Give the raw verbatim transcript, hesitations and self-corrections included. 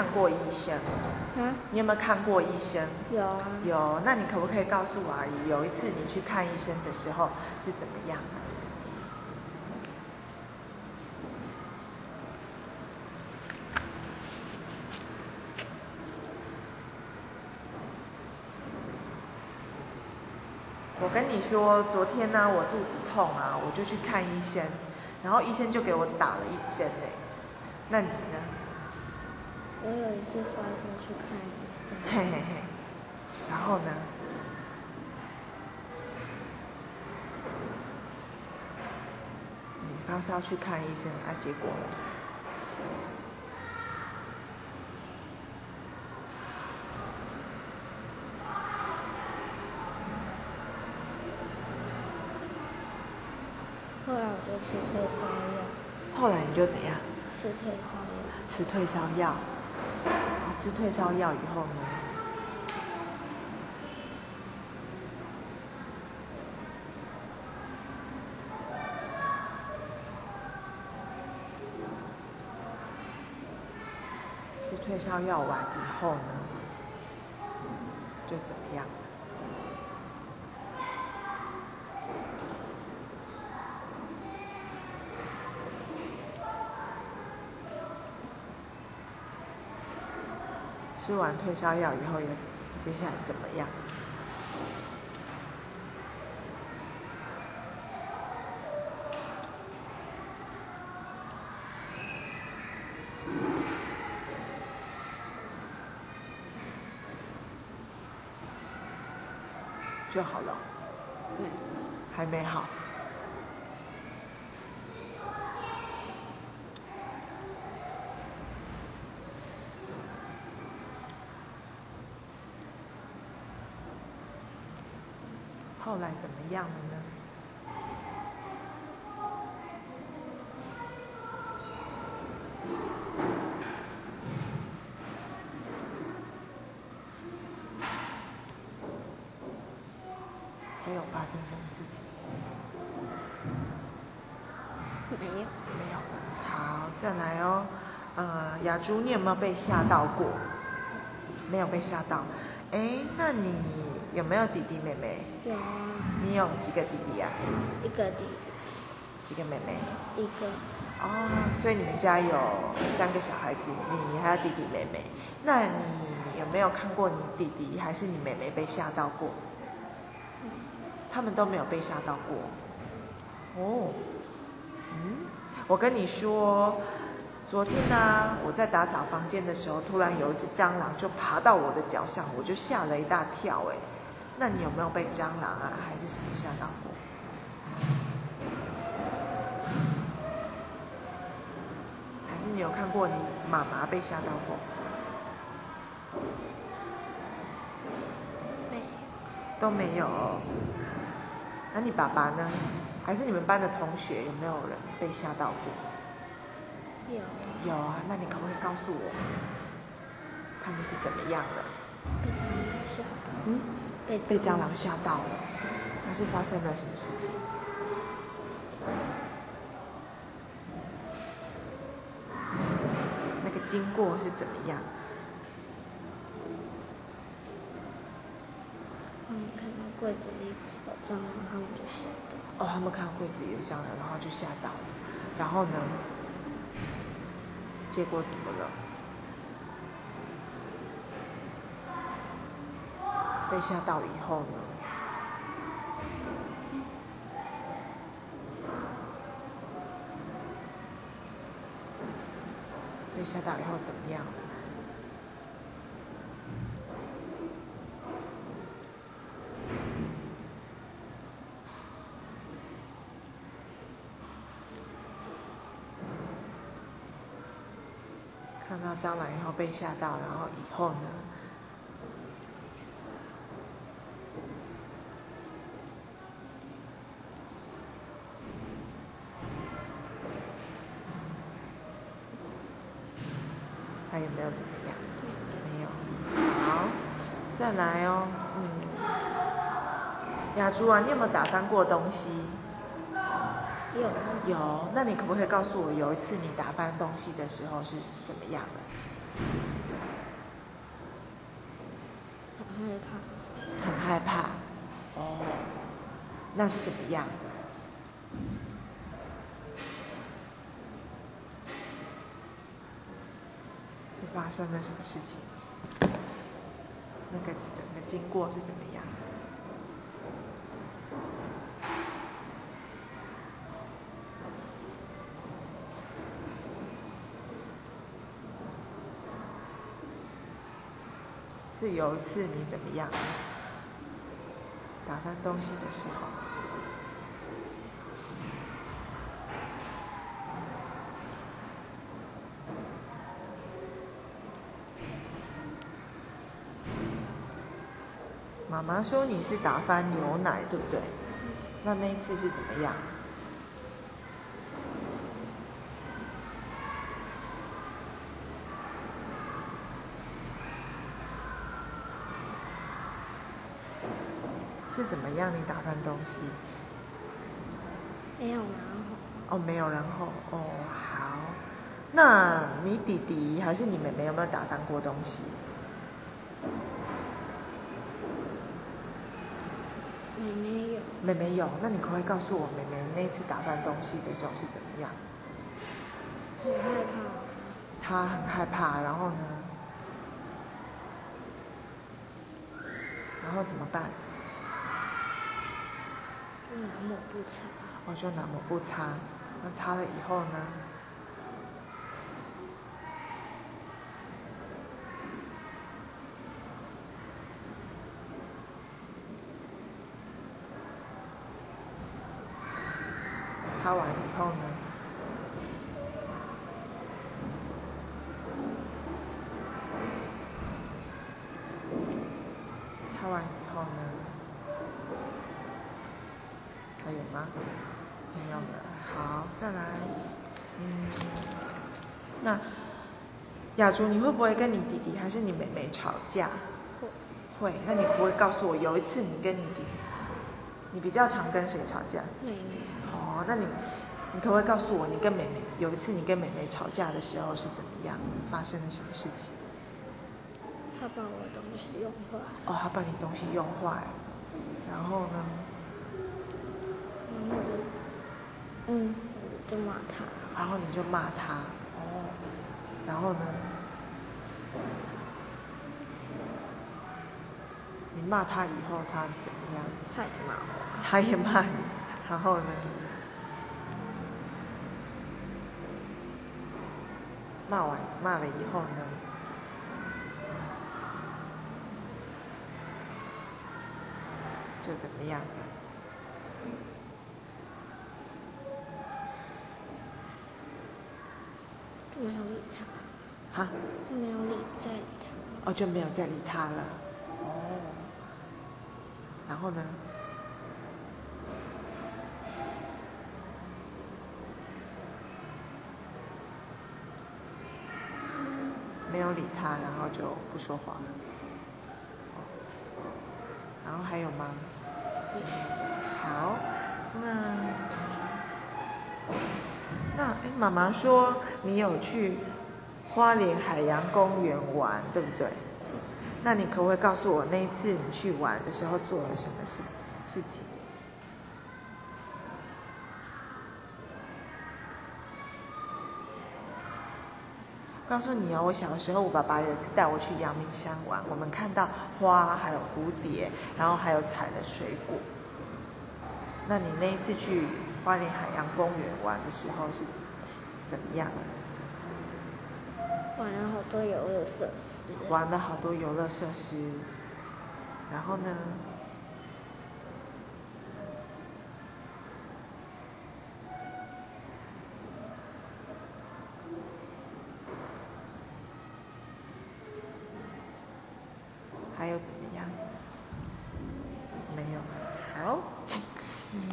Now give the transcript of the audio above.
看过医生？ 啊？ 你有没有看过医生？ 有啊。 有，那你可不可以告诉我阿姨，有一次你去看医生的时候是怎么样的？我跟你说，昨天呢，我肚子痛啊，我就去看医生，然后医生就给我打了一针诶。那你呢？ 我有一次发烧去看医生。 嘿嘿嘿。然后呢？你发烧去看医生啊，结果呢？ 后来我就吃退烧药。 后来你就怎样？ 吃退烧药。 吃退烧药。吃退烧药以后呢？吃退烧药完以后呢，就怎么样？吃完退烧药以后，接下来怎么样？就好了。 嗯。 还没好。后来怎么样了呢？还有发生什么事情？ 没有。 没有。好，再来哦。呃，雅珠，你有没有被吓到过？没有被吓到。哎，那你有没有弟弟妹妹？ 有啊。 你有几个弟弟啊？ 一个弟弟。 几个妹妹？ 一个。 哦，所以你们家有三个小孩子，你还有弟弟妹妹。那你有没有看过你弟弟还是你妹妹被吓到过？ 嗯。 他们都没有被吓到过。哦。嗯，我跟你说，昨天呢、啊，我在打扫房间的时候，突然有一只蟑螂就爬到我的脚上，我就吓了一大跳哎。那你有没有被蟑螂啊，还是什么吓到过？还是你有看过你妈妈被吓到过？ 没有。 都没有哦。那你爸爸呢？还是你们班的同学有没有人被吓到过？ 有啊。 有啊，那你可不可以告诉我，他们是怎么样的？ 被蟑螂吓到。 嗯？ 被被蟑螂吓到了。那是发生了什么事情？那个经过是怎么样？ 他们看到柜子里有蟑螂，他们就吓到。 哦，他们看到柜子里有蟑螂，然后就吓到了。然后呢？结果怎么了？被吓到以后呢？被吓到以后怎么样了？看到蟑螂以后被吓到，然后以后呢？还有没有怎么样？没有。好，再来哦。嗯。雅珠啊，你有没有打翻过东西？ 有。 有。那你可不可以告诉我，有一次你打翻东西的时候是怎么样的？ 那是怎么样？是发生了什么事情？那个整个经过是怎么样？是有一次你怎么样？打翻东西的时候。妈妈说你是打翻牛奶，对不对？那那一次是怎么样？是怎么样？你打翻东西？ 没有然后。 哦，没有然后。哦，好。那你弟弟还是你妹妹有没有打翻过东西？ 妹妹有。 妹妹有，那你可不可以告诉我妹妹那次打翻东西的时候是怎么样？ 很害怕。 她很害怕，然后呢？然后怎么办？ 就拿抹布擦。 我就拿抹布擦，那擦了以后呢？擦完以后呢？擦完以后呢？还有吗？没有了。好，再来。嗯，那雅竹，你会不会跟你弟弟还是你妹妹吵架？ 会。 会。那你可不可以告诉我，有一次你跟你弟弟，你比较常跟谁吵架？ 妹妹。 哦，那你你可不可以告诉我，你跟妹妹有一次你跟妹妹吵架的时候是怎么样？发生了什么事情？ 她把我的东西用坏。 哦，她把你东西用坏，然后呢？ 然后就，嗯，就骂她。 然后你就骂她，哦，然后呢？你骂她以后，她怎么样？ 她也骂我。 她也骂你，然后呢？骂完骂了以后呢？就怎么样？ 就没有理她。 哈？ 就没有理再理她。 哦，就没有再理她了。哦。然后呢？没有理她，然后就不说话了。然后还有吗？好，那那哎，妈妈说你有去花莲海洋公园玩，对不对？那你可不可以告诉我那一次你去玩的时候做了什么事事情？告诉你哦，我小时候我爸爸有一次带我去阳明山玩，我们看到花还有蝴蝶，然后还有采了水果。那你那一次去花莲海洋公园玩的时候是怎么样？ 玩了好多游乐设施。 玩了好多游乐设施，然后呢？